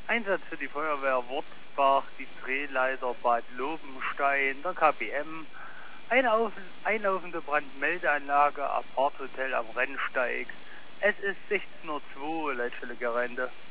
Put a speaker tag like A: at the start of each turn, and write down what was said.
A: Einsatz für die Feuerwehr Wurzbach, die Drehleiter Bad Lobenstein, der KBM, eine einlaufende Brandmeldeanlage, Aparthotel am Rennsteig. Es ist 16:02 Uhr, Leitstelle Gerende.